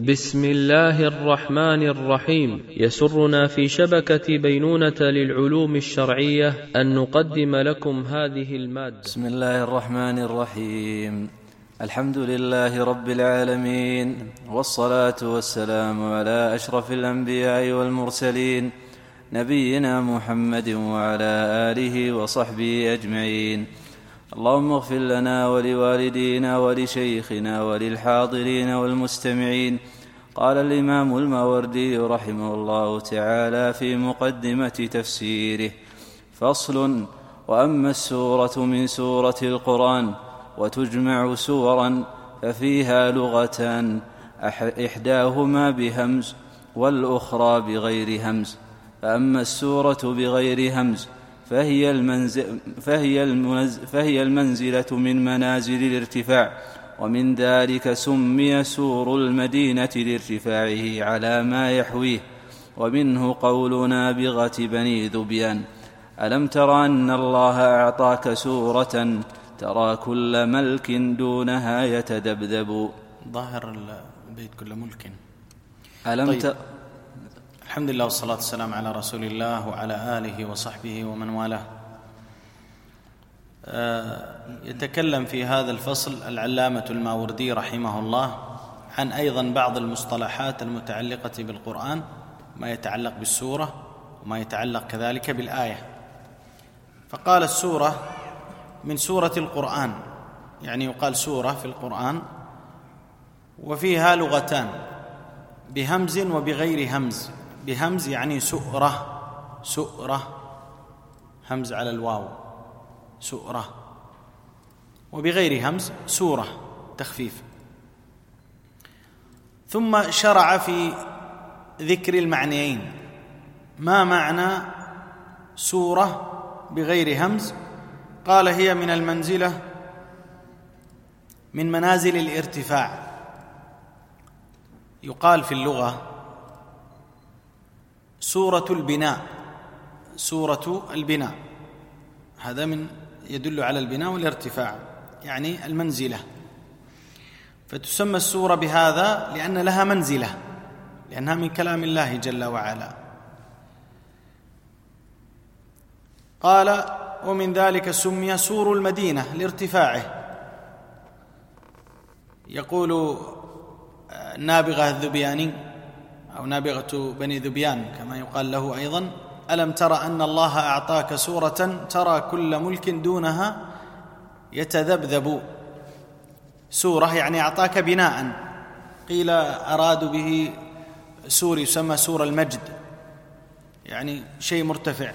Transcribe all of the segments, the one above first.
بسم الله الرحمن الرحيم. يسرنا في شبكة بينونة للعلوم الشرعية أن نقدم لكم هذه المادة. بسم الله الرحمن الرحيم. الحمد لله رب العالمين، والصلاة والسلام على أشرف الأنبياء والمرسلين، نبينا محمد وعلى آله وصحبه أجمعين. اللهم اغفر لنا ولوالدينا ولشيخنا وللحاضرين والمستمعين. قال الإمام الماوردي رحمه الله تعالى في مقدمة تفسيره: فصل: وأما السورة من سورة القرآن وتجمع سورا ففيها لغتان، إحداهما بهمز والأخرى بغير همز. فأما السورة بغير همز فهي المنزلة من منازل الارتفاع، ومن ذلك سمي سور المدينة لارتفاعه على ما يحويه. ومنه قول نابغة بني ذبيان: ألم تر أن الله أعطاك سورة ترى كل ملك دونها يتذبذب. ظاهر البيت كل ملك. طيب. الحمد لله والصلاة والسلام على رسول الله وعلى آله وصحبه ومن والاه. يتكلم في هذا الفصل العلامة الماوردي رحمه الله عن أيضا بعض المصطلحات المتعلقة بالقرآن، ما يتعلق بالسورة وما يتعلق كذلك بالآية. فقال: السورة من سورة القرآن، يعني يقال سورة في القرآن، وفيها لغتان: بهمز وبغير همز. بهمز يعني سؤرة، همز على الواو، سؤرة. وبغير همز سورة، تخفيف. ثم شرع في ذكر المعنيين. ما معنى سورة بغير همز؟ قال: هي من المنزلة من منازل الارتفاع. يقال في اللغة سورة البناء، سورة البناء، هذا من يدل على البناء والارتفاع، يعني المنزلة. فتسمى السورة بهذا لأن لها منزلة، لأنها من كلام الله جل وعلا. قال: ومن ذلك سمي سور المدينة لارتفاعه. يقول النابغة الذبياني أو نابغة بني ذبيان كما يقال له أيضا: ألم تر أن الله أعطاك سورة ترى كل ملك دونها يتذبذب. سورة يعني أعطاك بناء. قيل أرادوا به سور يسمى سور المجد، يعني شيء مرتفع،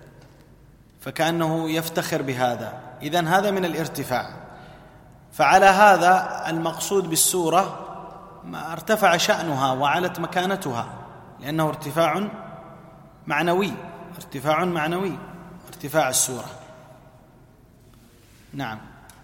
فكأنه يفتخر بهذا. إذن هذا من الارتفاع. فعلى هذا المقصود بالسورة ما ارتفع شأنها وعلت مكانتها، لأنه ارتفاع معنوي، ارتفاع السورة. نعم.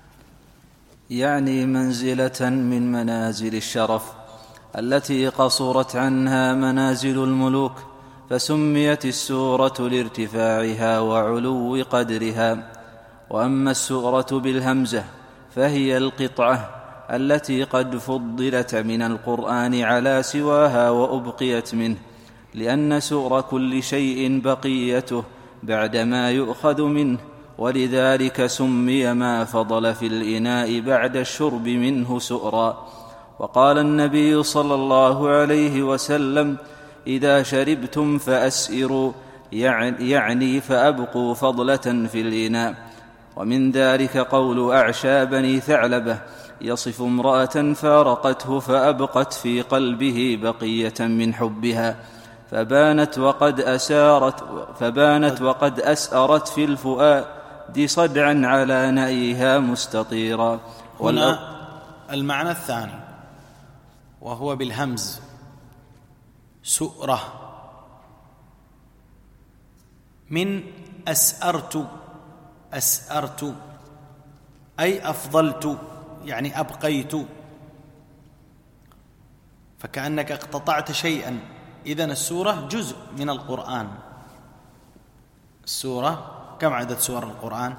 يعني منزلة من منازل الشرف التي قصرت عنها منازل الملوك، فسميت السورة لارتفاعها وعلو قدرها. وأما السورة بالهمزة فهي القطعة التي قد فضلت من القرآن على سواها وأبقيت منه، لأن سور كل شيء بقيته بعدما يؤخذ منه، ولذلك سمي ما فضل في الإناء بعد الشرب منه سؤرا. وقال النبي صلى الله عليه وسلم: إذا شربتم فأسئروا، يعني فأبقوا فضلة في الإناء. ومن ذلك قول أعشى بني ثعلبة يصف امرأة فارقته فأبقت في قلبه بقية من حبها، فبانت وقد أسأرت في الفؤاد صدعا على نأيها مستطيرا. هنا المعنى الثاني وهو بالهمز: سؤرة من أسأرت أي أفضلت، يعني أبقيت، فكأنك اقتطعت شيئا. إذن السورة جزء من القرآن. السورة كم عدد سور القرآن؟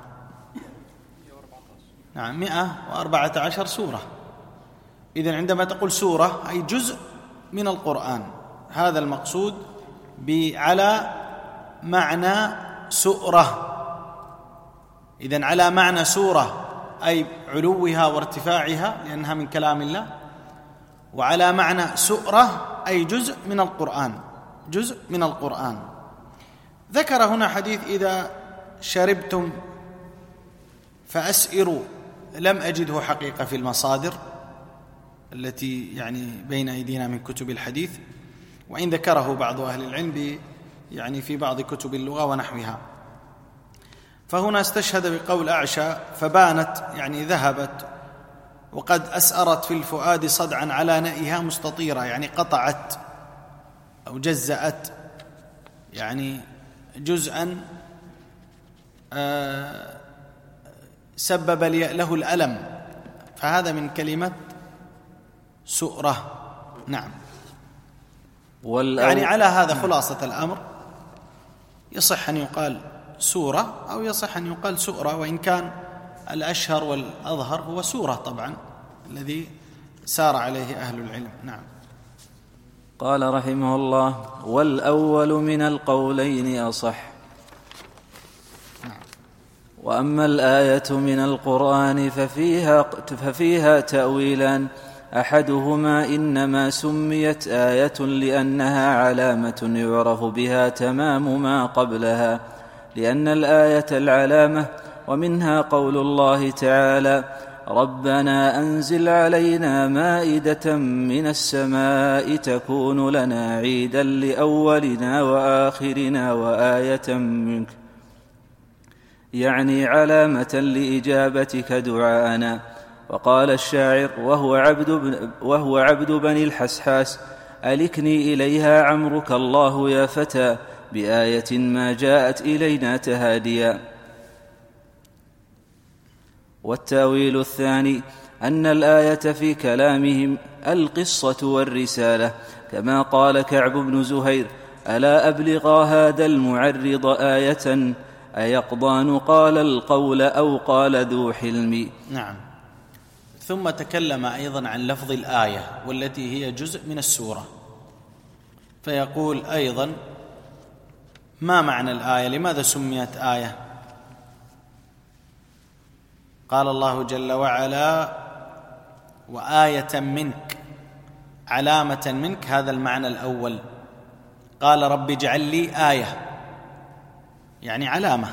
نعم، 114 سورة. إذن عندما تقول سورة أي جزء من القرآن. هذا المقصود على معنى سؤرة. إذن على معنى سورة أي علوها وارتفاعها لأنها من كلام الله، وعلى معنى سؤرة أي جزء من القرآن، جزء من القرآن. ذكر هنا حديث إذا شربتم فأسئروا، لم أجده حقيقة في المصادر التي يعني بين أيدينا من كتب الحديث، وإن ذكره بعض أهل العلم يعني في بعض كتب اللغة ونحوها. فهنا استشهد بقول أعشى فبانت يعني ذهبت، وقد أسأرت في الفؤاد صدعا على نائها مستطيرة، يعني قطعت أو جزأت يعني جزءا سبب له الألم، فهذا من كلمة سؤرة. نعم. يعني على هذا خلاصة الأمر، يصح أن يقال سورة أو يصح أن يقال سؤرة، وإن كان الأشهر والأظهر هو سورة طبعا الذي سار عليه أهل العلم. نعم. قال رحمه الله: والأول من القولين أصح. وأما الآية من القرآن ففيها تأويلان، أحدهما إنما سميت آية لأنها علامة يعرف بها تمام ما قبلها، لأن الآية العلامة، ومنها قول الله تعالى: ربنا أنزل علينا مائدة من السماء تكون لنا عيدا لأولنا وآخرنا وآية منك، يعني علامة لإجابتك دعاءنا. وقال الشاعر وهو عبد بني الحسحاس: ألكني إليها عمرك الله يا فتى، بآية ما جاءت إلينا تهاديا. والتأويل الثاني أن الآية في كلامهم القصة والرسالة، كما قال كعب بن زهير: ألا أبلغا هذا المعرض آية، أيقضان قال القول أو قال ذو حلم. نعم. ثم تكلم أيضا عن لفظ الآية والتي هي جزء من السورة، فيقول أيضا: ما معنى الآية؟ لماذا سميت آية؟ قال الله جل وعلا: وآية منك، علامة منك، هذا المعنى الأول. قال: رب اجعل لي آية، يعني علامة.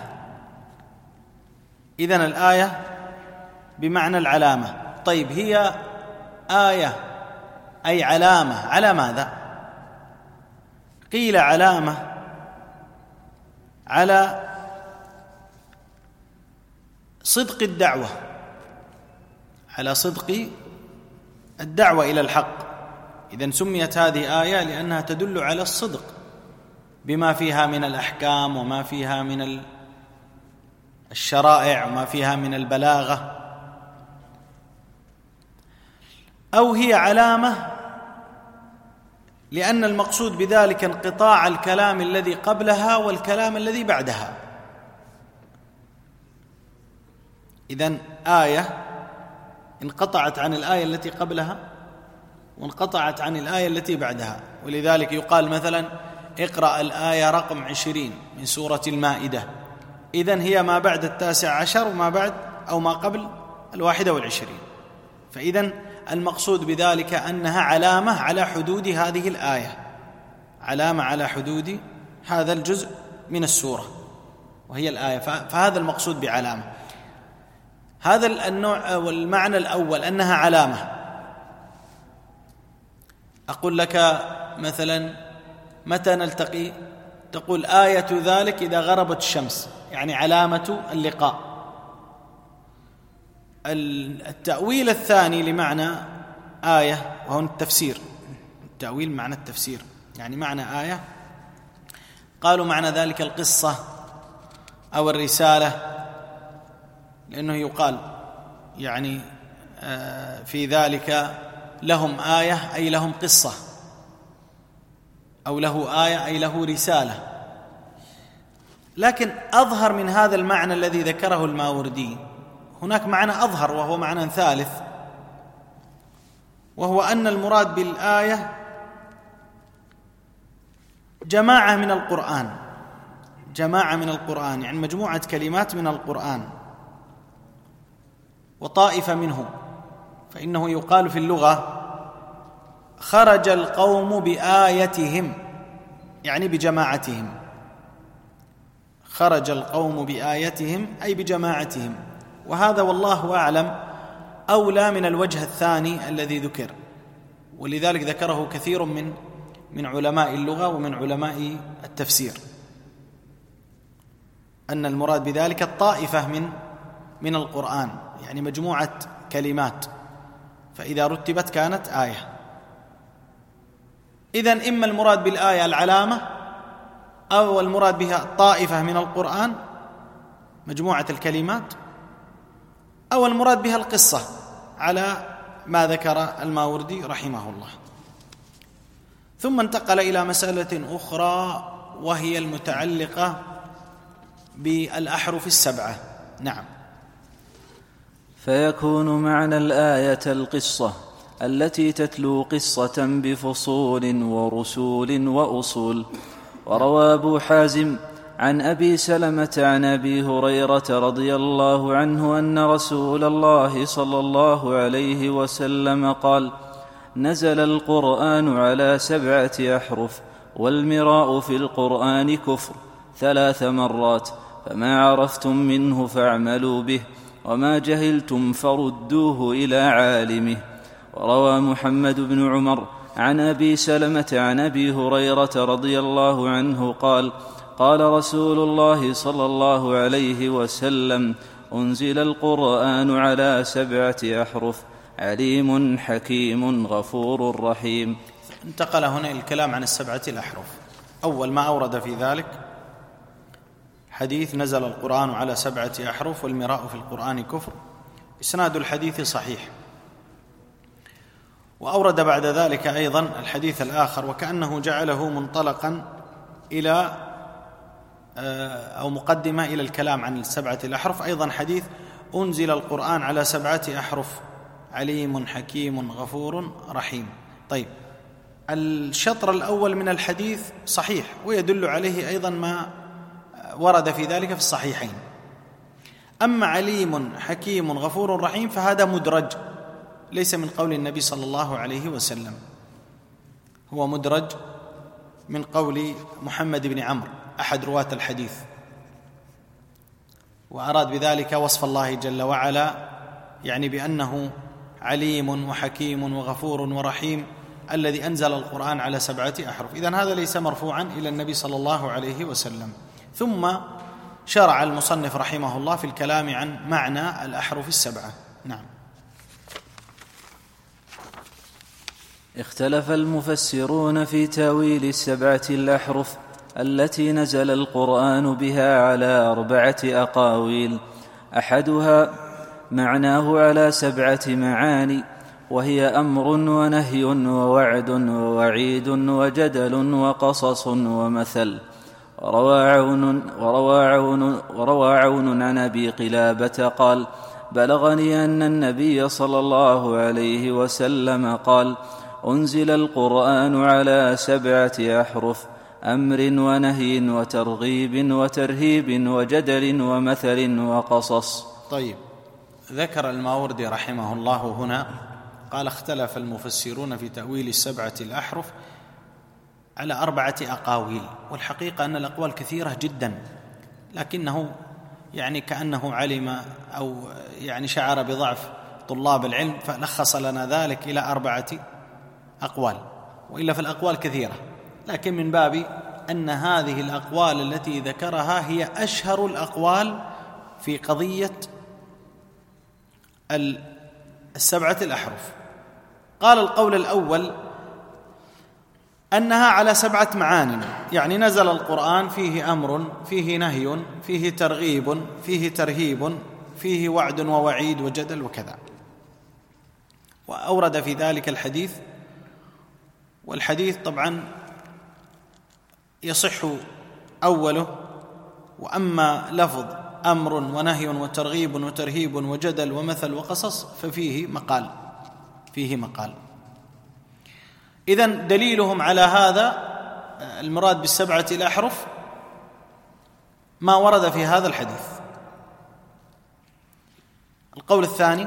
إذن الآية بمعنى العلامة. طيب، هي آية أي علامة على ماذا؟ قيل علامة على صدق الدعوة، على صدق الدعوة إلى الحق. إذن سميت هذه آية لأنها تدل على الصدق بما فيها من الأحكام وما فيها من الشرائع وما فيها من البلاغة. أو هي علامة لأن المقصود بذلك انقطاع الكلام الذي قبلها والكلام الذي بعدها. إذن آية انقطعت عن الآية التي قبلها وانقطعت عن الآية التي بعدها، ولذلك يقال مثلا: اقرأ الآية رقم 20 من سورة المائدة. إذن هي ما بعد 19 وما بعد أو ما قبل 21. فإذن المقصود بذلك أنها علامة على حدود هذه الآية، علامة على حدود هذا الجزء من السورة وهي الآية. فهذا المقصود بعلامة. هذا النوع والمعنى الأول أنها علامة. أقول لك مثلا: متى نلتقي؟ تقول: آية ذلك إذا غربت الشمس، يعني علامة اللقاء. التأويل الثاني لمعنى آية وهو التفسير. التأويل معنى التفسير، يعني معنى آية قالوا معنى ذلك القصة أو الرسالة، لأنه يقال يعني في ذلك لهم آية أي لهم قصة، أو له آية أي له رسالة. لكن أظهر من هذا المعنى الذي ذكره الماوردي هناك معنى أظهر، وهو معنى ثالث، وهو أن المراد بالآية جماعة من القرآن، جماعة من القرآن يعني مجموعة كلمات من القرآن وطائفة منه، فإنه يقال في اللغة خرج القوم بآيتهم، يعني بجماعتهم، خرج القوم بآيتهم أي بجماعتهم، وهذا والله أعلم أولى من الوجه الثاني الذي ذكر، ولذلك ذكره كثير من علماء اللغة ومن علماء التفسير، أن المراد بذلك الطائفة من القرآن، يعني مجموعة كلمات، فإذا رتبت كانت آية. إذن إما المراد بالآية العلامة، أو المراد بها طائفة من القرآن مجموعة الكلمات، أو المراد بها القصة على ما ذكر الماوردي رحمه الله. ثم انتقل إلى مسألة أخرى وهي المتعلقة بالأحرف السبعة. نعم. فيكون معنى الآية القصة التي تتلو قصة بفصول ورسول وأصول. وروى أبو حازم عن أبي سلمة عن أبي هريرة رضي الله عنه أن رسول الله صلى الله عليه وسلم قال: نزل القرآن على 7 أحرف، والمراء في القرآن كفر 3 مرات، فما عرفتم منه فاعملوا به، وما جهلتم فردوه إلى عالمه. وروى محمد بن عمر عن أبي سلمة عن أبي هريرة رضي الله عنه قال: قال رسول الله صلى الله عليه وسلم: أنزل القرآن على 7 أحرف، عليم حكيم غفور رحيم. انتقل هنا الكلام عن 7 الأحرف. أول ما أورد في ذلك حديث نزل القرآن على 7 أحرف والمراء في القرآن كفر، إسناد الحديث صحيح. وأورد بعد ذلك أيضا الحديث الآخر، وكأنه جعله منطلقا إلى أو مقدمة إلى الكلام عن 7 الأحرف، أيضا حديث أنزل القرآن على 7 أحرف، عليم حكيم غفور رحيم. طيب، الشطر الأول من الحديث صحيح، ويدل عليه أيضا ما ورد في ذلك في الصحيحين. أما عليم حكيم غفور رحيم فهذا مدرج، ليس من قول النبي صلى الله عليه وسلم، هو مدرج من قول محمد بن عمرو أحد رواة الحديث، وأراد بذلك وصف الله جل وعلا، يعني بأنه عليم وحكيم وغفور ورحيم الذي أنزل القرآن على 7 أحرف. إذن هذا ليس مرفوعا إلى النبي صلى الله عليه وسلم. ثم شرع المصنف رحمه الله في الكلام عن معنى الأحرف 7. نعم. اختلف المفسرون في تاويل 7 الأحرف التي نزل القرآن بها على 4 أقاويل. أحدها معناه على 7 معاني، وهي أمر ونهي ووعد ووعيد وجدل وقصص ومثل. وروى عون عن أبي قلابة قال: بلغني أن النبي صلى الله عليه وسلم قال: أنزل القرآن على 7 أحرف، أمر ونهي وترغيب وترهيب وجدل ومثل وقصص. طيب، ذكر الماوردي رحمه الله هنا قال: اختلف المفسرون في تأويل 7 الأحرف على 4 أقاويل. والحقيقة أن الأقوال كثيرة جدا، لكنه يعني كأنه علم أو يعني شعر بضعف طلاب العلم فلخص لنا ذلك إلى 4 أقوال، وإلا في الأقوال كثيرة، لكن من باب أن هذه الأقوال التي ذكرها هي أشهر الأقوال في قضية 7 الأحرف. قال القول الأول أنها على 7 معان، يعني نزل القرآن فيه أمر، فيه نهي، فيه ترغيب، فيه ترهيب، فيه وعد ووعيد وجدل وكذا. وأورد في ذلك الحديث، والحديث طبعا يصح أوله، وأما لفظ أمر ونهي وترغيب وترهيب وجدل ومثل وقصص ففيه مقال، فيه مقال. إذن دليلهم على هذا المراد بالسبعة الأحرف ما ورد في هذا الحديث. القول الثاني: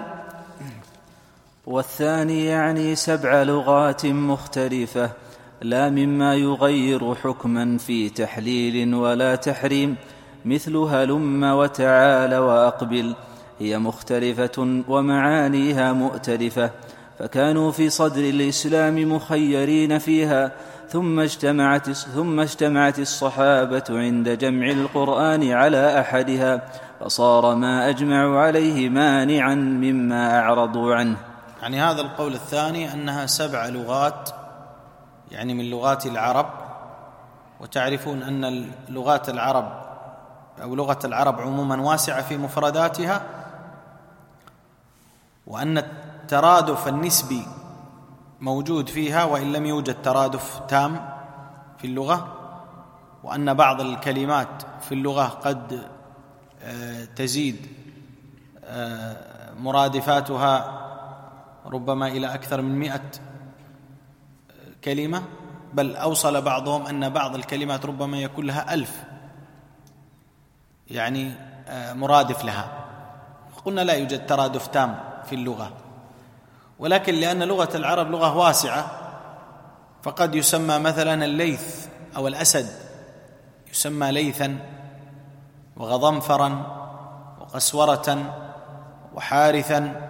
والثاني يعني 7 لغات مختلفة لا مما يغير حكما في تحليل ولا تحريم، مثل هلم وتعال وأقبل، هي مختلفة ومعانيها مؤتلفة، فكانوا في صدر الإسلام مخيرين فيها، ثم اجتمعت الصحابة عند جمع القرآن على أحدها، فصار ما أجمعوا عليه مانعا مما أعرضوا عنه. يعني هذا القول الثاني أنها 7 لغات، يعني من لغات العرب، وتعرفون أن لغات العرب أو لغة العرب عموما واسعة في مفرداتها، وأن الترادف النسبي موجود فيها وإن لم يوجد ترادف تام في اللغة، وأن بعض الكلمات في اللغة قد تزيد مرادفاتها ربما إلى أكثر من 100 كلمة، بل أوصل بعضهم أن بعض الكلمات ربما يكون لها 1000 يعني مرادف لها. قلنا لا يوجد ترادف تام في اللغة، ولكن لأن لغة العرب لغة واسعة فقد يسمى مثلا الليث أو الأسد يسمى ليثا، وغضنفرا وقسورة وحارثا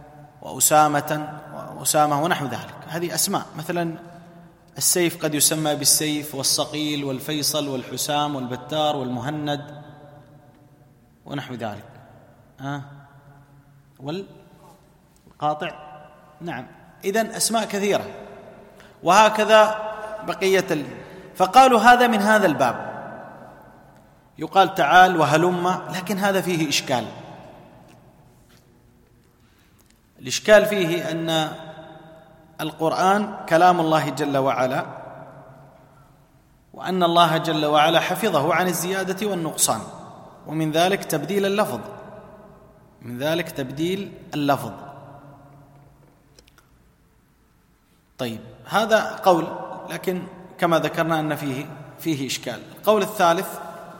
وأسامة ونحو ذلك. هذه أسماء. مثلا السيف قد يسمى بالسيف والصقيل والفيصل والحسام والبتار والمهند ونحو ذلك. والقاطع، نعم. إذن أسماء كثيرة، وهكذا بقية فقالوا هذا من هذا الباب، يقال تعال وهلم، لكن هذا فيه إشكال. الإشكال فيه أن القرآن كلام الله جل وعلا، وأن الله جل وعلا حفظه عن الزيادة والنقصان، ومن ذلك تبديل اللفظ. طيب، هذا قول، لكن كما ذكرنا أن فيه إشكال. القول الثالث: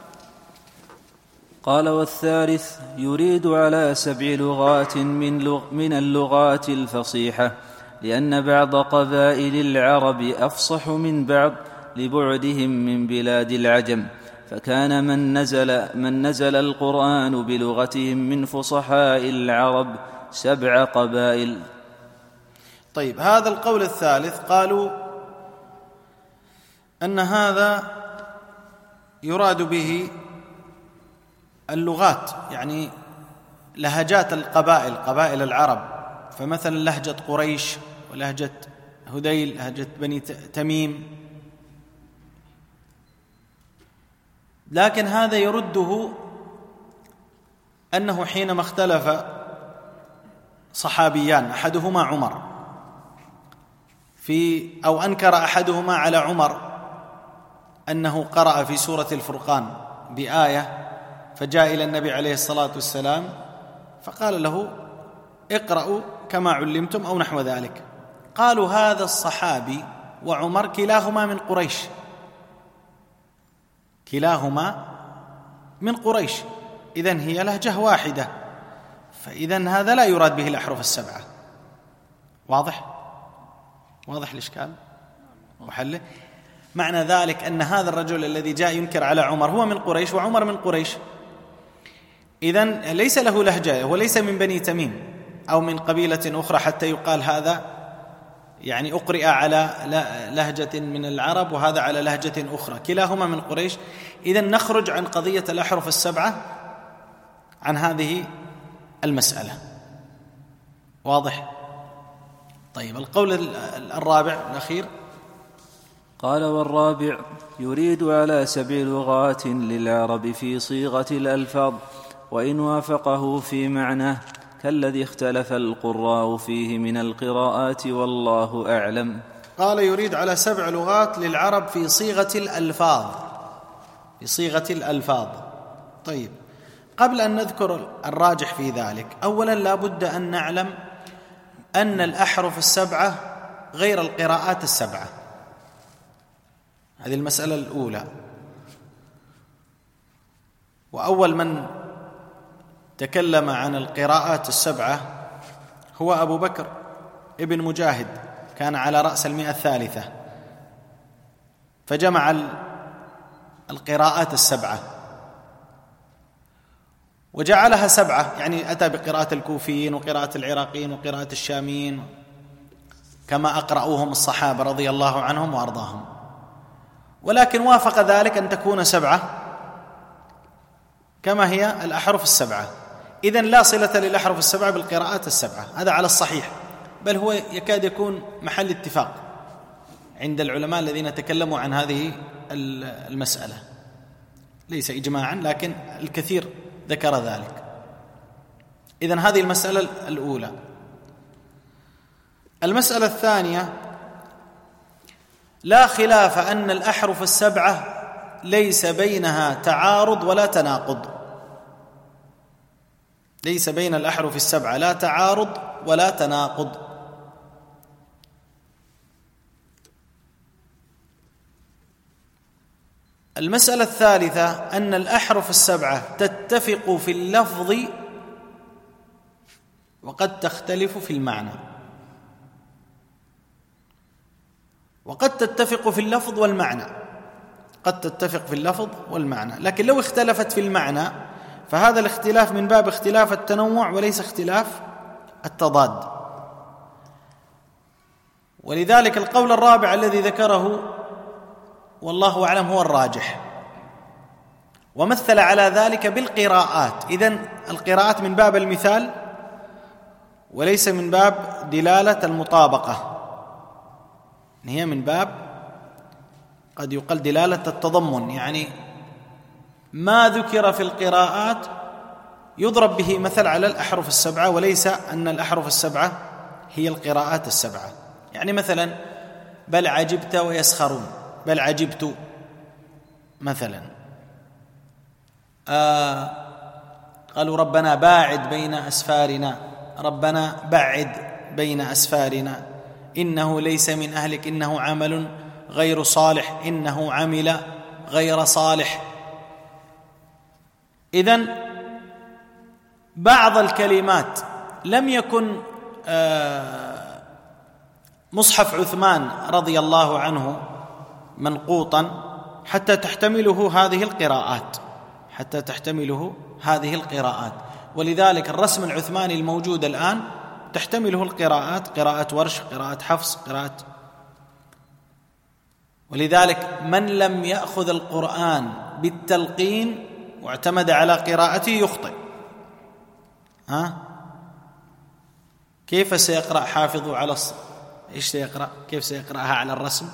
قال: والثالث يريد على 7 لغات من اللغات الفصيحة، لأن بعض قبائل العرب أفصح من بعض لبعدهم من بلاد العجم، فكان من نزل القرآن بلغتهم من فصحاء العرب 7 قبائل. طيب، هذا القول الثالث قالوا أن هذا يراد به اللغات، يعني لهجات القبائل، قبائل العرب، فمثلا لهجة قريش ولهجة هذيل، لهجة بني تميم. لكن هذا يرده أنه حينما اختلف صحابيان، أحدهما عمر أو أنكر أحدهما على عمر أنه قرأ في سورة الفرقان بآية، فجاء إلى النبي عليه الصلاة والسلام فقال له: اقرأوا كما علمتم أو نحو ذلك. قالوا هذا الصحابي وعمر كلاهما من قريش، إذن هي لهجة واحدة، فإذن هذا لا يراد به الأحرف 7. واضح الإشكال وحله؟ معنى ذلك أن هذا الرجل الذي جاء ينكر على عمر هو من قريش وعمر من قريش، إذن ليس له لهجة، وليس من بني تميم أو من قبيلة أخرى حتى يقال هذا يعني أقرئ على لهجة من العرب وهذا على لهجة أخرى، كلاهما من قريش. إذن نخرج عن قضية الأحرف 7 عن هذه المسألة. واضح؟ طيب، القول الرابع الأخير: قال: والرابع يريد على 7 لغات للعرب في صيغة الألفاظ، وإن وافقه في معناه، كالذي اختلف القراء فيه من القراءات، والله أعلم. قال: يريد على 7 لغات للعرب في صيغة الألفاظ. طيب، قبل أن نذكر الراجح في ذلك، أولا لا بد أن نعلم أن الأحرف 7 غير القراءات 7. هذه المسألة الأولى. وأول من تكلم عن القراءات السبعة هو أبو بكر ابن مجاهد، كان على رأس 100 الثالثة، فجمع القراءات السبعة وجعلها 7، يعني أتى بقراءة الكوفيين وقراءة العراقيين وقراءة الشاميين كما أقرأوهم الصحابة رضي الله عنهم وأرضاهم، ولكن وافق ذلك أن تكون 7 كما هي الأحرف 7. إذن لا صلة للأحرف 7 بالقراءات 7، هذا على الصحيح، بل هو يكاد يكون محل اتفاق عند العلماء الذين تكلموا عن هذه المسألة، ليس إجماعا لكن الكثير ذكر ذلك. إذن هذه المسألة الأولى. المسألة الثانية: لا خلاف أن الأحرف 7 ليس بينها تعارض ولا تناقض، ليس بين الأحرف 7 لا تعارض ولا تناقض. المسألة الثالثة: أن الأحرف 7 تتفق في اللفظ وقد تختلف في المعنى، وقد تتفق في اللفظ والمعنى، قد تتفق في اللفظ والمعنى، لكن لو اختلفت في المعنى فهذا الاختلاف من باب اختلاف التنوع وليس اختلاف التضاد. ولذلك القول الرابع الذي ذكره والله أعلم هو الراجح، ومثل على ذلك بالقراءات. إذن القراءات من باب المثال وليس من باب دلالة المطابقة، هي من باب قد يقال دلالة التضمن، يعني ما ذكر في القراءات يضرب به مثل على الأحرف 7 وليس أن الأحرف 7 هي القراءات 7. يعني مثلا بل عجبت ويسخرون، بل عجبت مثلا. قالوا ربنا باعد بين أسفارنا، ربنا بعد بين أسفارنا، إنه ليس من أهلك إنه عمل غير صالح، إنه عمل غير صالح. إذن بعض الكلمات لم يكن مصحف عثمان رضي الله عنه منقوطا حتى تحتمله هذه القراءات، حتى تحتمله هذه القراءات، ولذلك الرسم العثماني الموجود الآن تحتمله القراءات، قراءة ورش، قراءة حفص، قراءة. ولذلك من لم يأخذ القرآن بالتلقين واعتمد على قراءته يخطئ. كيف سيقرأ حافظوا على إيش سيقرأ؟ كيف سيقرأها على الرسم؟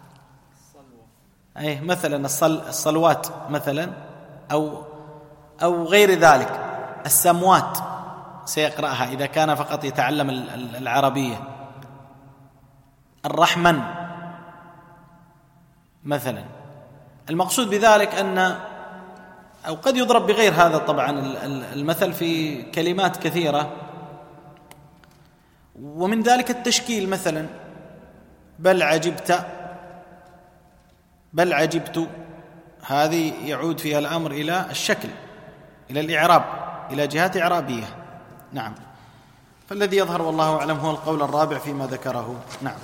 أي مثلا الصلوات مثلا أو غير ذلك، السموات سيقرأها إذا كان فقط يتعلم العربية، الرحمن مثلا. المقصود بذلك أن أو قد يضرب بغير هذا طبعا المثل في كلمات كثيرة، ومن ذلك التشكيل مثلا بل عجبت، بل عجبت، هذه يعود فيها الأمر إلى الشكل، إلى الإعراب، إلى جهات إعرابية. نعم. فالذي يظهر والله أعلم هو القول الرابع فيما ذكره. نعم.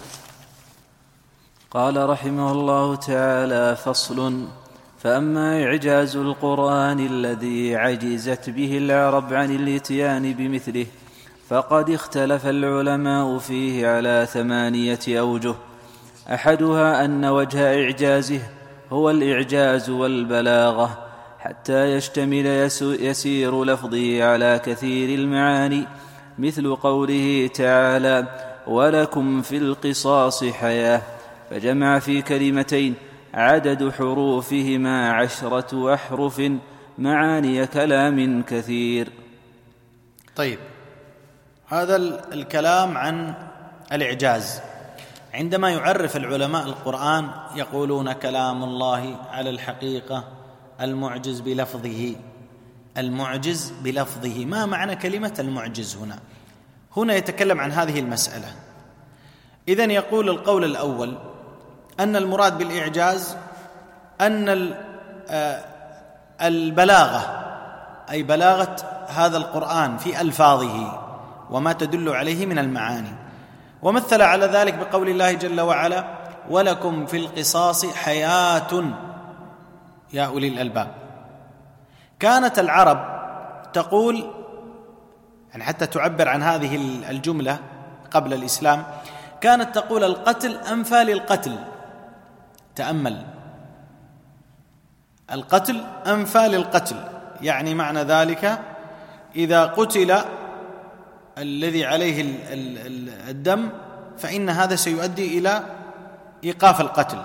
قال رحمه الله تعالى: فصل: فأما إعجاز القرآن الذي عجزت به العرب عن الإتيان بمثله فقد اختلف العلماء فيه على 8 أوجه. أحدها أن وجه إعجازه هو الإعجاز والبلاغة حتى يشتمل يسير لفظه على كثير المعاني، مثل قوله تعالى: ولكم في القصاص حياة، فجمع في كلمتين عدد حروفهما 10 أحرف معاني كلام كثير. طيب، هذا الكلام عن الإعجاز. عندما يعرف العلماء القرآن يقولون كلام الله على الحقيقة المعجز بلفظه. المعجز بلفظه، ما معنى كلمة المعجز هنا؟ هنا يتكلم عن هذه المسألة. إذن يقول القول الأول أن المراد بالإعجاز أن البلاغة، أي بلاغة هذا القرآن في ألفاظه وما تدل عليه من المعاني، ومثل على ذلك بقول الله جل وعلا: ولكم في القصاص حياة يا أولي الألباب. كانت العرب تقول، يعني حتى تعبر عن هذه الجملة قبل الإسلام، كانت تقول: القتل أنفى للقتل. تأمل، القتل أنفى للقتل، يعني معنى ذلك إذا قتل الذي عليه الدم فإن هذا سيؤدي إلى إيقاف القتل.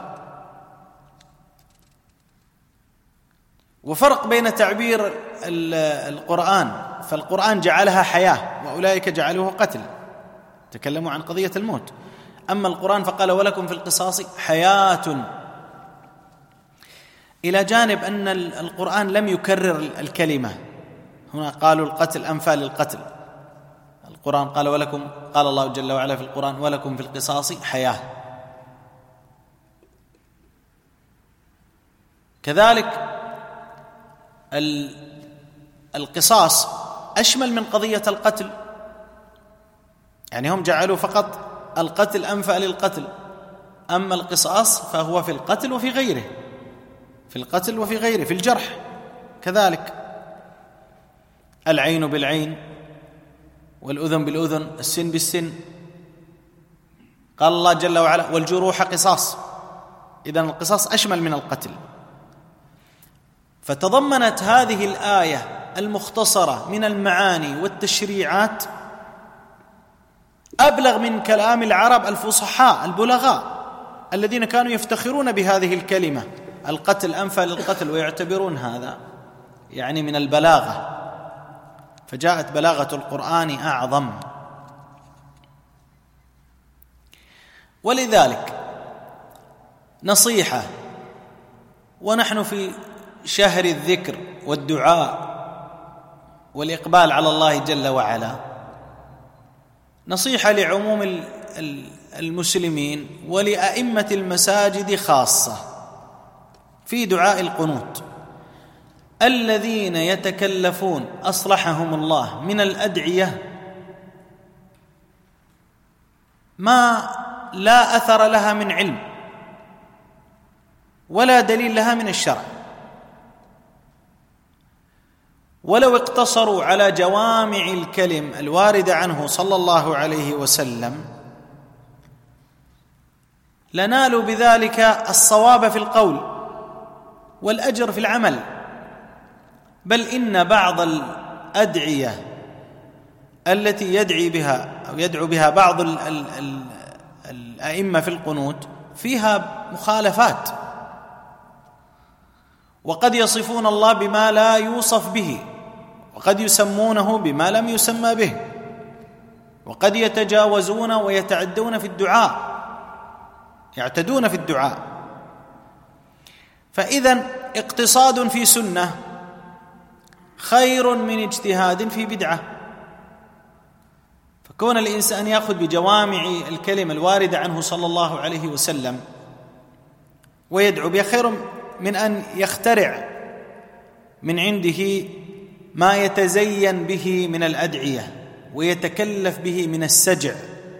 وفرق بين تعبير القرآن، فالقرآن جعلها حياة وأولئك جعلوه قتل، تكلموا عن قضية الموت. أما القرآن فقال: ولكم في القصاص حياة، إلى جانب أن القرآن لم يكرر الكلمة. هنا قالوا القتل أنفى للقتل، القرآن قال ولكم، قال الله جل وعلا في القرآن: ولكم في القصاص حياة. كذلك القصاص أشمل من قضية القتل، يعني هم جعلوا فقط القتل أنفى للقتل، أما القصاص فهو في القتل وفي غيره، في القتل وفي غيره، في الجرح كذلك، العين بالعين والأذن بالأذن، السن بالسن. قال الله جل وعلا: والجروح قصاص. إذن القصاص أشمل من القتل. فتضمنت هذه الآية المختصرة من المعاني والتشريعات أبلغ من كلام العرب الفصحاء البلغاء الذين كانوا يفتخرون بهذه الكلمة: القتل أنفى للقتل، ويعتبرون هذا يعني من البلاغة. فجاءت بلاغة القرآن أعظم. ولذلك نصيحة، ونحن في شهر الذكر والدعاء والإقبال على الله جل وعلا، نصيحة لعموم المسلمين ولأئمة المساجد خاصة في دعاء القنوت، الذين يتكلفون أصلحهم الله من الأدعية ما لا أثر لها من علم ولا دليل لها من الشرع، ولو اقتصروا على جوامع الكلم الواردة عنه صلى الله عليه وسلم لنالوا بذلك الصواب في القول والأجر في العمل. بل إن بعض الأدعية التي يدعو بها بعض الأئمة في القنوت فيها مخالفات، وقد يصفون الله بما لا يوصف به، وقد يسمونه بما لم يسمى به، وقد يتجاوزون ويتعدون في الدعاء، يعتدون في الدعاء. فإذن اقتصاد في سنة خير من اجتهاد في بدعة. فكون الإنسان يأخذ بجوامع الكلمة الواردة عنه صلى الله عليه وسلم ويدعو بها خير من أن يخترع من عنده ما يتزين به من الأدعية ويتكلف به من السجع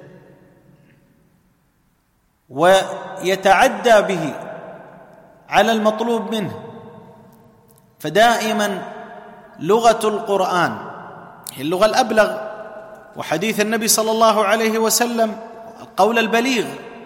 ويتعدى به على المطلوب منه. فدائما لغة القرآن هي اللغة الأبلغ، وحديث النبي صلى الله عليه وسلم القول البليغ.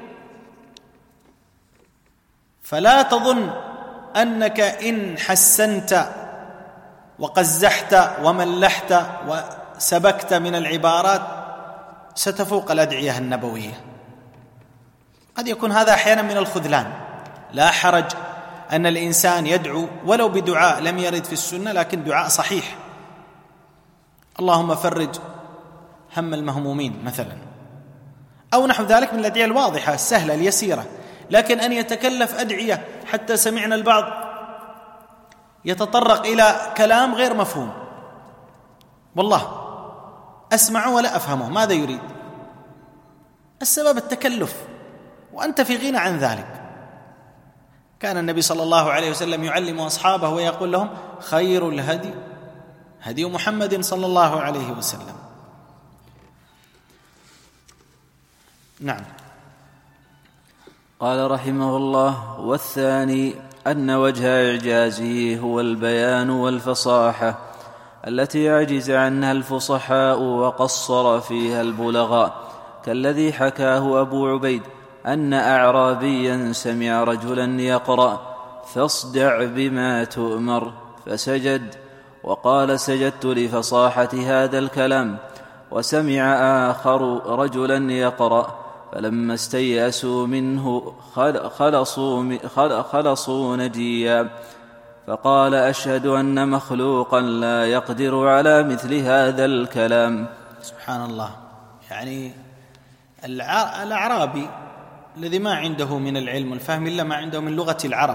فلا تظن أنك إن حسنت وقزحت وملحت وسبكت من العبارات ستفوق الأدعية النبوية. قد يكون هذا أحيانا من الخذلان. لا حرج أن الإنسان يدعو ولو بدعاء لم يرد في السنة، لكن دعاء صحيح: اللهم فرج هم المهمومين مثلا، أو نحو ذلك من الأدعية الواضحة السهلة اليسيرة. لكن أن يتكلف أدعية حتى سمعنا البعض يتطرق إلى كلام غير مفهوم، والله أسمع ولا أفهمه ماذا يريد. السبب التكلف، وأنت في غنى عن ذلك. كان النبي صلى الله عليه وسلم يعلم أصحابه ويقول لهم: خير الهدي هدي محمد صلى الله عليه وسلم. نعم. قال رحمه الله: والثاني أن وجه إعجازه هو البيان والفصاحة التي عجز عنها الفصحاء وقصر فيها البلغاء، كالذي حكاه أبو عبيد أن أعرابيا سمع رجلا يقرأ: فاصدع بما تؤمر، فسجد، وقال: سجدت لفصاحة هذا الكلام. وسمع آخر رجلا يقرأ: فلما استيأسوا منه خلصوا نجيا، فقال: أشهد أن مخلوقا لا يقدر على مثل هذا الكلام. سبحان الله. يعني الأعرابي الذي ما عنده من العلم والفهم إلا ما عنده من لغة العرب،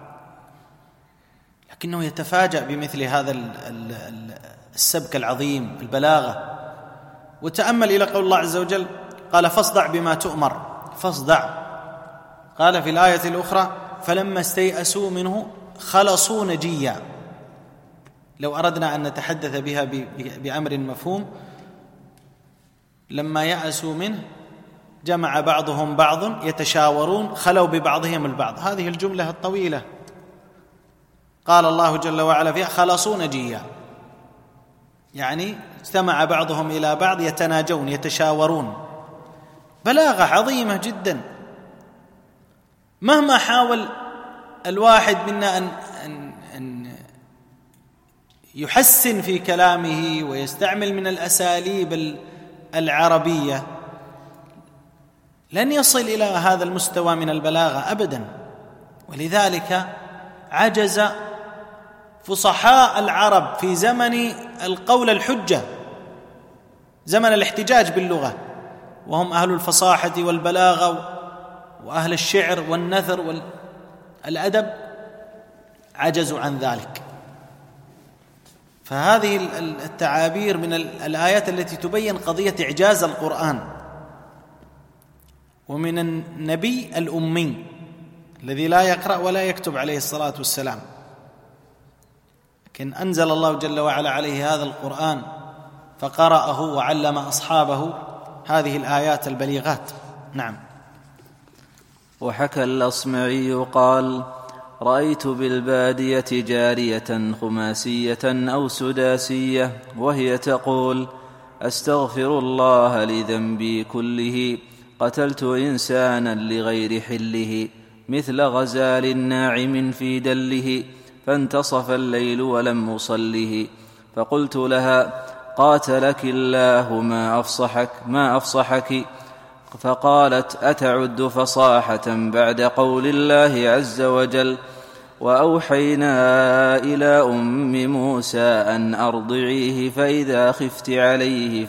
لكنه يتفاجأ بمثل هذا السبك العظيم، البلاغة. وتأمل إلى قول الله عز وجل: قال: فاصدع بما تؤمر. فاصدع. قال في الآية الأخرى: فلما استيأسوا منه خلصوا نجيا. لو أردنا أن نتحدث بها بأمر مفهوم، لما يأسوا منه جمع بعضهم بعض يتشاورون، خلوا ببعضهم البعض. هذه الجملة الطويلة قال الله جل وعلا فيها: خلصوا نجيا، يعني اجتمع بعضهم إلى بعض يتناجون يتشاورون. بلاغة عظيمة جدا. مهما حاول الواحد منا أن يحسن في كلامه ويستعمل من الأساليب العربية، لن يصل إلى هذا المستوى من البلاغة أبدا. ولذلك عجز فصحاء العرب في زمن القول الحجة، زمن الاحتجاج باللغة، وهم أهل الفصاحة والبلاغة وأهل الشعر والنثر والأدب، عجزوا عن ذلك. فهذه التعابير من الآيات التي تبين قضية إعجاز القرآن. ومن النبي الأمي الذي لا يقرأ ولا يكتب عليه الصلاة والسلام، لكن أنزل الله جل وعلا عليه هذا القرآن فقرأه وعلم أصحابه هذه الآيات البليغات. نعم. وحكى الأصمعي قال: رأيت بالبادية جارية خماسية أو سداسية وهي تقول: أستغفر الله لذنبي كله، قتلت إنسانا لغير حله، مثل غزال ناعم في دله، فانتصف الليل ولم أصله. فقلت لها: قاتلك الله ما أفصحك. فقالت: أتعد فصاحة بعد قول الله عز وجل: وأوحينا إلى أم موسى أن أرضعيه فإذا خفت عليه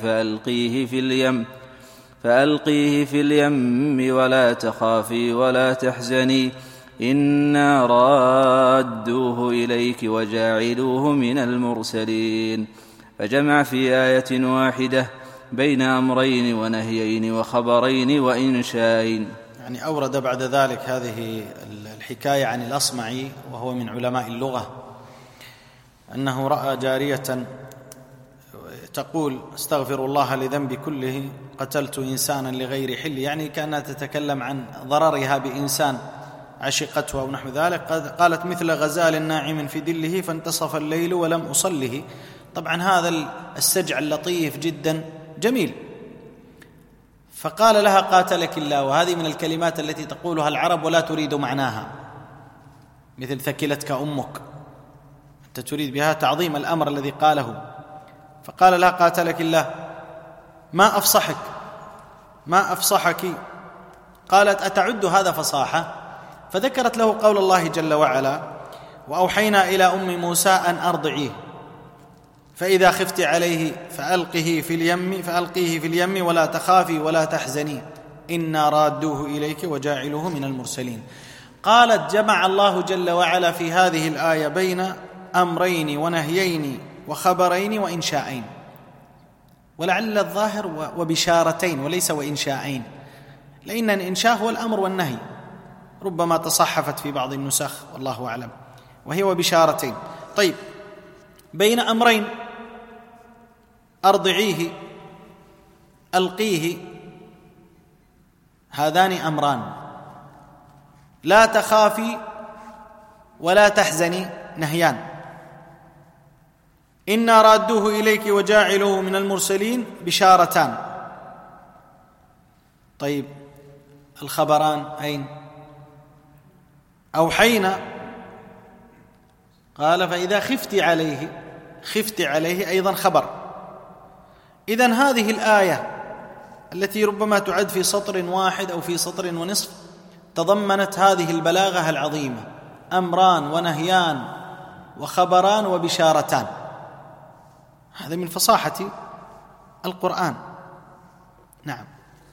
فألقيه في اليم ولا تخافي ولا تحزني، إنا رادوه إليك وجاعلوه من المرسلين. فجمع في آية واحدة بين أمرين ونهيين وخبرين وإنشائين. يعني أورد بعد ذلك هذه الحكاية عن الأصمعي وهو من علماء اللغة، أنه رأى جارية تقول: استغفر الله لذنبي كله، قتلت إنسانا لغير حل، يعني كانت تتكلم عن ضررها بإنسان عشقته أو نحو ذلك. قالت: مثل غزال ناعم في دله، فانتصف الليل ولم أصله. طبعا هذا السجع اللطيف جدا جميل. فقال لها: قاتلك الله. وهذه من الكلمات التي تقولها العرب ولا تريد معناها، مثل ثكلتك أمك، أنت تريد بها تعظيم الأمر الذي قاله. فقال لها: قاتلك الله، ما أفصحك. قالت: أتعد هذا فصاحة؟ فذكرت له قول الله جل وعلا: وأوحينا إلى أم موسى أن أرضعيه فإذا خفت عليه فألقيه في اليم ولا تخافي ولا تحزني، إنا رادوه إليك وجاعلوه من المرسلين. قالت: جمع الله جل وعلا في هذه الآية بين أمرين ونهيين وخبرين وإنشائين، ولعل الظاهر وبشارتين وليس وإنشائين، لأن الإنشاء هو الأمر والنهي، ربما تصحفت في بعض النسخ والله أعلم، وهي وبشارتين. طيب، بين أمرين: أرضعيه، ألقيه، هذان أمران. لا تخافي ولا تحزني نهيان. إنا رادوه إليك وجاعلوه من المرسلين بشارتان. طيب، الخبران أين؟ أوحينا، قال فإذا خفت عليه أيضا خبر. إذن هذه الآية التي ربما تعد في سطر واحد أو في سطر ونصف تضمنت هذه البلاغة العظيمة: أمران ونهيان وخبران وبشارتان. هذا من فصاحة القرآن. نعم.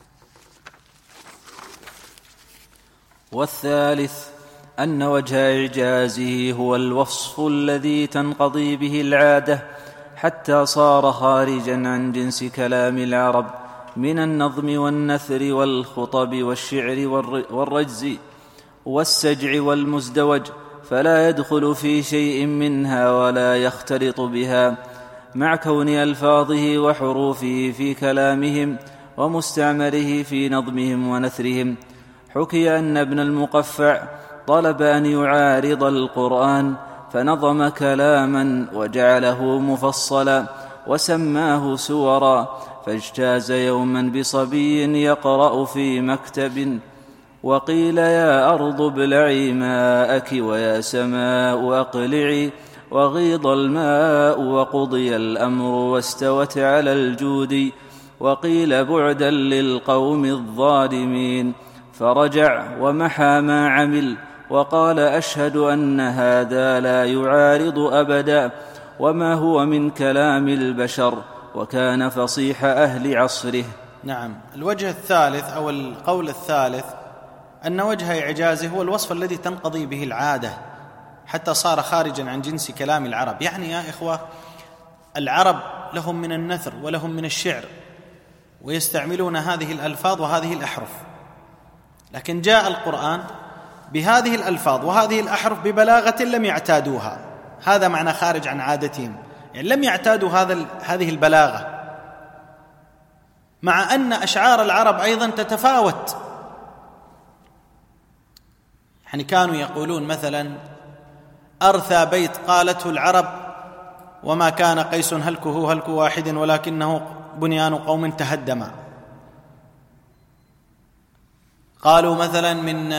والثالث أن وجه إعجازه هو الوصف الذي تنقضي به العادة حتى صار خارجا عن جنس كلام العرب من النظم والنثر والخطب والشعر والرجز والسجع والمزدوج، فلا يدخل في شيء منها ولا يختلط بها، مع كون ألفاظه وحروفه في كلامهم ومستعمله في نظمهم ونثرهم. حكي أن ابن المقفع طلب أن يعارض القرآن فنظم كلاما وجعله مفصلا وسماه سورا، فاجتاز يوما بصبي يقرأ في مكتب: وقيل يا أرض ابلعي ماءك ويا سماء أقلعي، وغيض الماء وقضي الأمر واستوت على الجود، وقيل بعدا للقوم الظالمين، فرجع ومحى ما عمل وقال: أشهد أن هذا لا يعارض أبدا، وما هو من كلام البشر، وكان فصيح أهل عصره. نعم. الوجه الثالث أو القول الثالث أن وجه إعجازه هو الوصف الذي تنقضي به العادة حتى صار خارجا عن جنس كلام العرب. يعني يا إخوة، العرب لهم من النثر ولهم من الشعر ويستعملون هذه الألفاظ وهذه الأحرف، لكن جاء القرآن بهذه الألفاظ وهذه الأحرف ببلاغة لم يعتادوها. هذا معنى خارج عن عادتهم، يعني لم يعتادوا هذه البلاغة، مع أن أشعار العرب أيضا تتفاوت. يعني كانوا يقولون مثلا: أرثى بيت قالته العرب وما كان قيس هلكه هلك واحد ولكنه بنيان قوم تهدما. قالوا مثلا من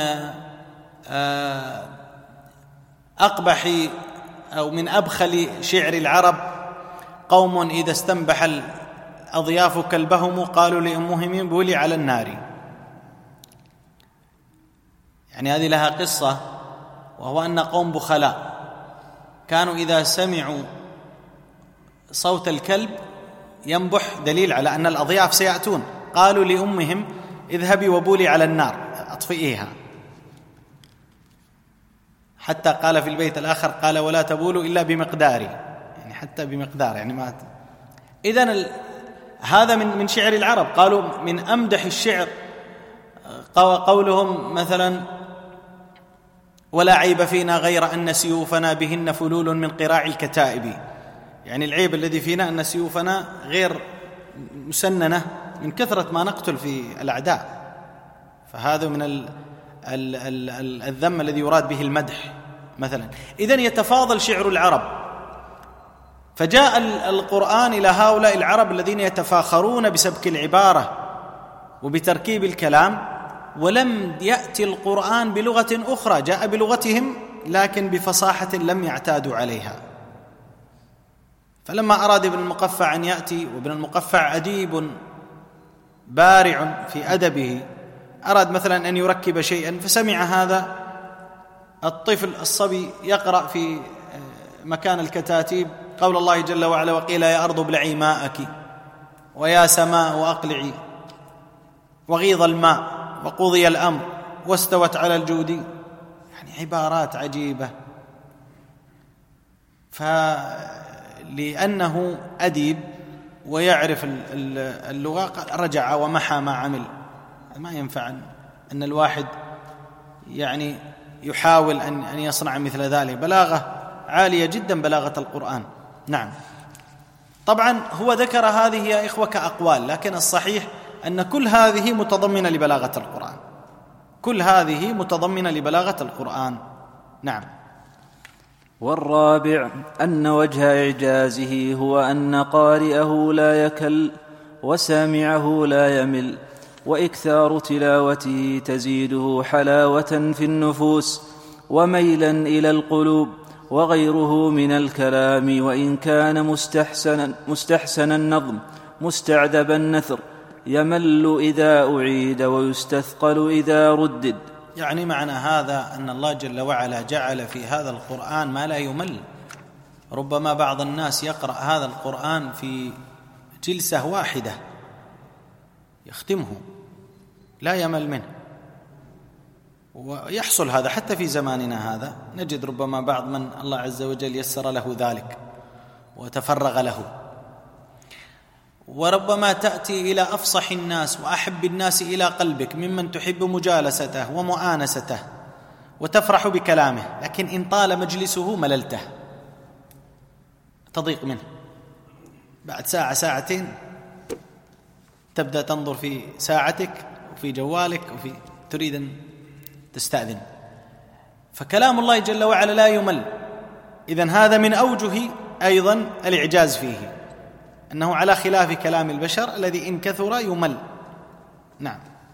أقبح أو من أبخل شعر العرب: قوم إذا استنبح الأضياف كلبهم قالوا لأمهم بولي على النار. يعني هذه لها قصة، وهو أن قوم بخلاء كانوا إذا سمعوا صوت الكلب ينبح، دليل على أن الأضياف سيأتون، قالوا لأمهم: اذهبي وبولي على النار، أطفئيها. حتى قال في البيت الآخر قال: ولا تبولوا إلا بمقداري، يعني حتى بمقدار، يعني ما. إذن هذا من شعر العرب. قالوا من أمدح الشعر قولهم مثلا: ولا عيب فينا غير أن سيوفنا بهن فلول من قراع الكتائب. يعني العيب الذي فينا أن سيوفنا غير مسننة من كثرة ما نقتل في الأعداء. فهذا من الذم الذي يراد به المدح مثلا. إذن يتفاضل شعر العرب، فجاء القرآن إلى هؤلاء العرب الذين يتفاخرون بسبك العبارة وبتركيب الكلام، ولم يأتي القرآن بلغة أخرى، جاء بلغتهم لكن بفصاحة لم يعتادوا عليها. فلما أراد ابن المقفع أن يأتي، وابن المقفع أديب بارع في أدبه، أراد مثلا أن يركب شيئا، فسمع هذا الطفل الصبي يقرأ في مكان الكتاتيب قول الله جل وعلا: وقيل يا أرض ابلعي ماءك ويا سماء أقلعي، وغيض الماء وقضي الأمر واستوت على الجود. يعني عبارات عجيبة. فلأنه أديب ويعرف اللغة رجع ومحى ما عمل. ما ينفع أن الواحد يعني يحاول أن يصنع مثل ذلك. بلاغة عالية جدا بلاغة القرآن. نعم. طبعا هو ذكر هذه يا إخوة كأقوال، لكن الصحيح أن كل هذه متضمنة لبلاغة القرآن، كل هذه متضمنة لبلاغة القرآن. نعم. والرابع أن وجه إعجازه هو أن قارئه لا يكل وسامعه لا يمل، وإكثار تلاوته تزيده حلاوة في النفوس وميلا إلى القلوب، وغيره من الكلام وإن كان مستحسن النظم مستعذب النثر يمل إذا أعيد ويستثقل إذا ردد. يعني معنى هذا أن الله جل وعلا جعل في هذا القرآن ما لا يمل. ربما بعض الناس يقرأ هذا القرآن في جلسة واحدة يختمه لا يمل منه، ويحصل هذا حتى في زماننا هذا. نجد ربما بعض من الله عز وجل يسر له ذلك وتفرغ له، وربما تأتي إلى أفصح الناس وأحب الناس إلى قلبك ممن تحب مجالسته ومؤانسته وتفرح بكلامه، لكن إن طال مجلسه مللته، تضيق منه. بعد ساعة ساعتين تبدأ تنظر في ساعتك وفي جوالك وفي تريد أن تستأذن. فكلام الله جل وعلا لا يمل. إذن هذا من أوجه أيضا الإعجاز فيه، أنه على خلاف كلام البشر الذي إن كثر يمل. نعم.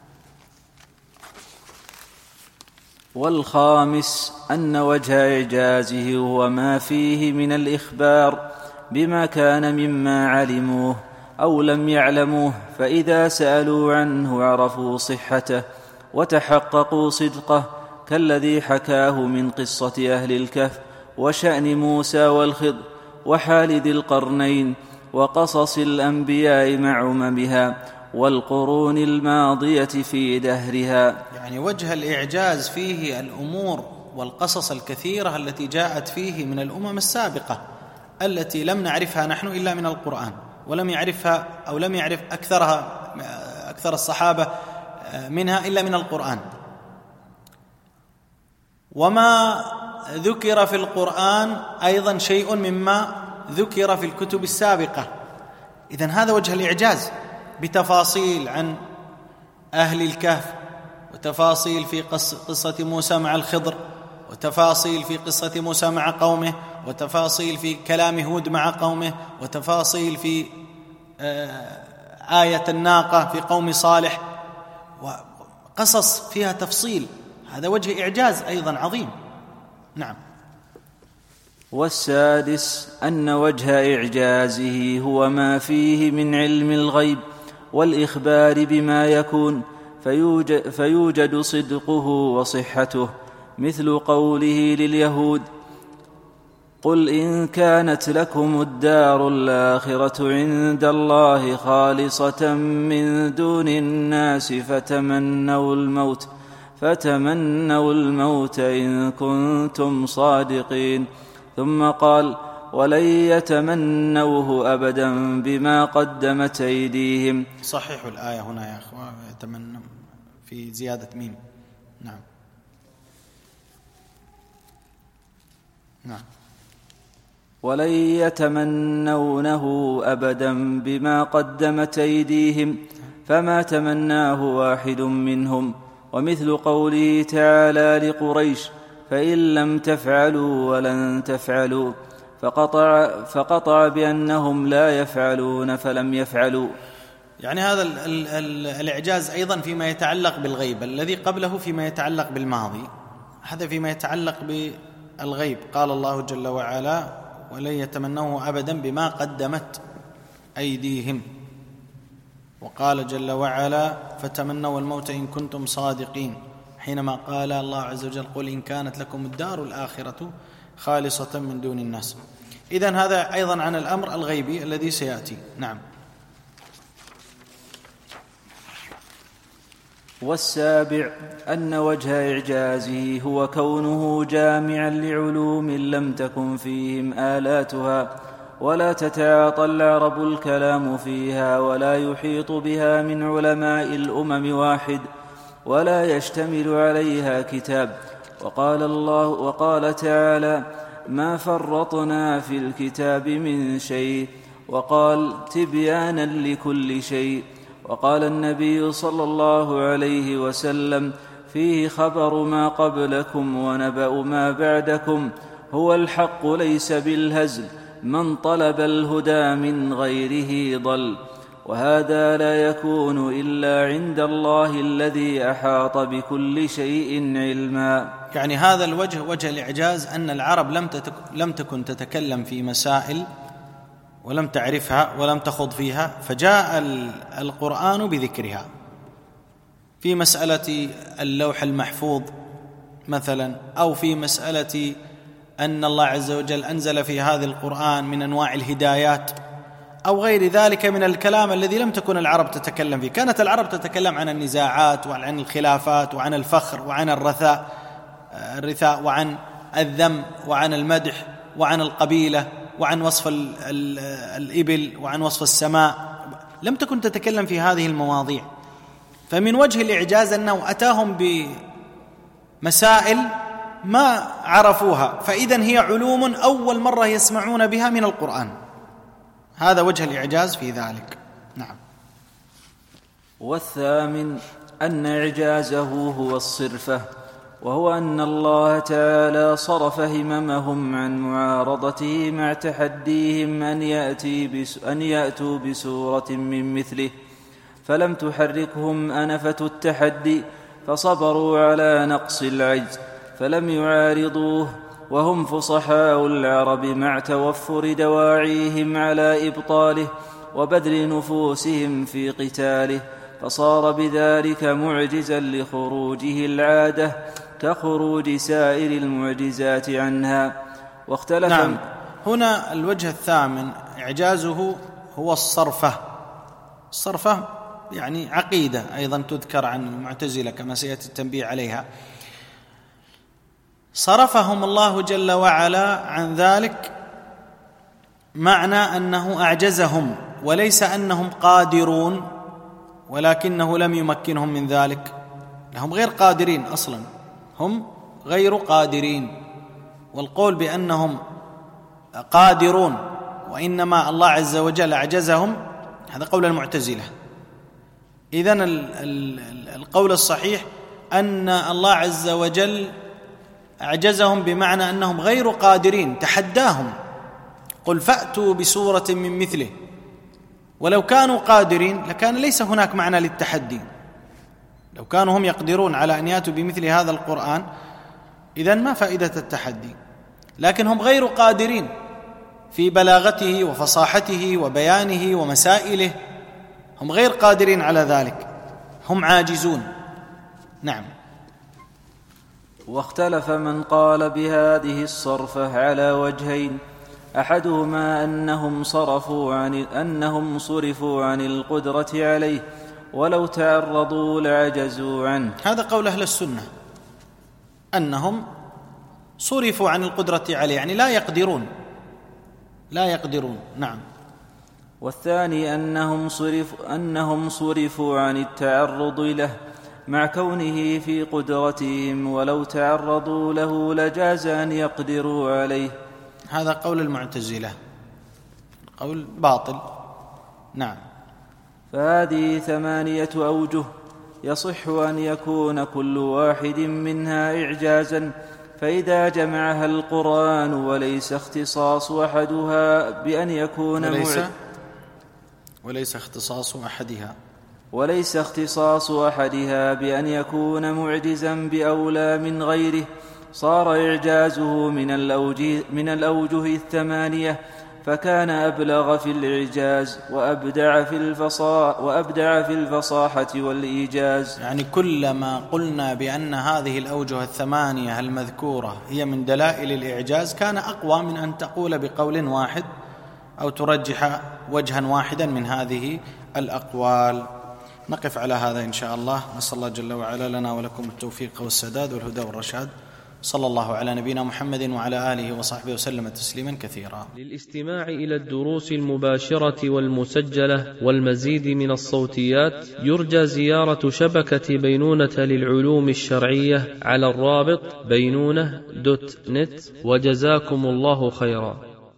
والخامس أن وجه إعجازه هو ما فيه من الإخبار بما كان مما علموه أو لم يعلموه، فإذا سألوا عنه عرفوا صحته وتحققوا صدقه، كالذي حكاه من قصة أهل الكهف وشأن موسى والخضر وحال ذي القرنين وقصص الأنبياء مع أممها والقرون الماضية في دهرها. يعني وجه الإعجاز فيه الأمور والقصص الكثيرة التي جاءت فيه من الأمم السابقة التي لم نعرفها نحن إلا من القرآن، ولم يعرفها أو لم يعرف أكثر الصحابة منها إلا من القرآن. وما ذكر في القرآن أيضا شيء مما ذكر في الكتب السابقة. إذن هذا وجه الإعجاز، بتفاصيل عن أهل الكهف، وتفاصيل في قصة موسى مع الخضر، وتفاصيل في قصة موسى مع قومه، وتفاصيل في كلام هود مع قومه، وتفاصيل في آية الناقة في قوم صالح، وقصص فيها تفصيل. هذا وجه إعجاز أيضا عظيم. نعم. والسادس أن وجه إعجازه هو ما فيه من علم الغيب والإخبار بما يكون فيوجد صدقه وصحته، مثل قوله لليهود: قل إن كانت لكم الدار الآخرة عند الله خالصة من دون الناس فتمنوا الموت إن كنتم صادقين. ثم قال: ولن يتمنوه أبدا بما قدمت أيديهم. صحيح الآية هنا يا أخوة، يتمنى في زيادة ميم. نعم. نعم. ولن يتمنونه أبدا بما قدمت أيديهم فما تمناه واحد منهم. ومثل قوله تعالى لقريش: فإن لم تفعلوا ولن تفعلوا، فقطع بأنهم لا يفعلون فلم يفعلوا. يعني هذا الإعجاز أيضا فيما يتعلق بالغيب، الذي قبله فيما يتعلق بالماضي، هذا فيما يتعلق بالغيب. قال الله جل وعلا: ولن يتمنوه أبدا بما قدمت أيديهم. وقال جل وعلا: فتمنوا الموت إن كنتم صادقين، حينما قال الله عز وجل: قل إن كانت لكم الدار الآخرة خالصة من دون الناس. إذن هذا أيضا عن الأمر الغيبي الذي سيأتي. نعم. والسابع أن وجه إعجازه هو كونه جامعا لعلوم لم تكن فيهم آلاتها ولا تتعاطى العرب الكلام فيها ولا يحيط بها من علماء الأمم واحد، ولا يشتمل عليها كتاب. وقال تعالى: ما فرطنا في الكتاب من شيء، وقال: تبيانا لكل شيء. وقال النبي صلى الله عليه وسلم: فيه خبر ما قبلكم ونبأ ما بعدكم، هو الحق ليس بالهزل، من طلب الهدى من غيره ضل. وهذا لا يكون إلا عند الله الذي أحاط بكل شيء علما. يعني هذا الوجه وجه الإعجاز، أن العرب لم تكن تتكلم في مسائل ولم تعرفها ولم تخوض فيها، فجاء القرآن بذكرها. في مسألة اللوح المحفوظ مثلا، أو في مسألة أن الله عز وجل أنزل في هذا القرآن من أنواع الهدايات، أو غير ذلك من الكلام الذي لم تكن العرب تتكلم فيه. كانت العرب تتكلم عن النزاعات وعن الخلافات وعن الفخر وعن الرثاء وعن الذم وعن المدح وعن القبيلة وعن وصف الإبل وعن وصف السماء. لم تكن تتكلم في هذه المواضيع. فمن وجه الإعجاز أنه أتاهم بمسائل ما عرفوها، فإذن هي علوم أول مرة يسمعون بها من القرآن. هذا وجه الإعجاز في ذلك. نعم. والثامن أن إعجازه هو الصرفة، وهو أن الله تعالى صرف هممهم عن معارضته مع تحديهم أن يأتوا بسورة من مثله، فلم تحركهم أنفة التحدي، فصبروا على نقص العجز فلم يعارضوه، وهم فصحاء العرب مع توفر دواعيهم على إبطاله وبذل نفوسهم في قتاله، فصار بذلك معجزا لخروجه العادة كخروج سائر المعجزات عنها. واختلف. نعم. هنا الوجه الثامن إعجازه هو الصرفة. الصرفة يعني عقيدة أيضا تذكر عن المعتزلة كما سيأتي التنبيه عليها. صرفهم الله جل وعلا عن ذلك، معنى أنه أعجزهم، وليس أنهم قادرون ولكنه لم يمكنهم من ذلك. هم غير قادرين أصلا، هم غير قادرين. والقول بأنهم قادرون وإنما الله عز وجل أعجزهم هذا قول المعتزلة. إذن القول الصحيح أن الله عز وجل أعجزهم بمعنى أنهم غير قادرين، تحداهم: قل فأتوا بسورة من مثله. ولو كانوا قادرين لكان ليس هناك معنى للتحدي. لو كانوا هم يقدرون على أن يأتوا بمثل هذا القرآن إذن ما فائدة التحدي، لكن هم غير قادرين في بلاغته وفصاحته وبيانه ومسائله، هم غير قادرين على ذلك، هم عاجزون. نعم. واختلف من قال بهذه الصرفة على وجهين: أحدهما أنهم صرفوا عن القدرة عليه، ولو تعرضوا لعجزوا عنه. هذا قول أهل السنة، أنهم صرفوا عن القدرة عليه، يعني لا يقدرون. نعم. والثاني أنهم صرفوا عن التعرض له مع كونه في قدرتهم، ولو تعرضوا له لجاز أن يقدروا عليه. هذا قول المعتزلة، قول باطل. نعم. فهذه 8 أوجه يصح أن يكون كل واحد منها إعجازا، فإذا جمعها القرآن وليس اختصاص أحدها بأن يكون وليس اختصاص أحدها بأن يكون معجزا بأولى من غيره، صار إعجازه من الأوجه 8، فكان أبلغ في الإعجاز وأبدع في الفصاحة والإيجاز. يعني كلما قلنا بأن هذه الأوجه 8 المذكورة هي من دلائل الإعجاز كان أقوى من أن تقول بقول واحد أو ترجح وجها واحدا من هذه الأقوال. نقف على هذا إن شاء الله. نسأل الله جل وعلا لنا ولكم التوفيق والسداد والهدى والرشاد. صلى الله على نبينا محمد وعلى آله وصحبه وسلم تسليما كثيرا. للاستماع إلى الدروس المباشرة والمسجلة والمزيد من الصوتيات يرجى زيارة شبكة بينونة للعلوم الشرعية على الرابط بينونة.net. وجزاكم الله خيرا.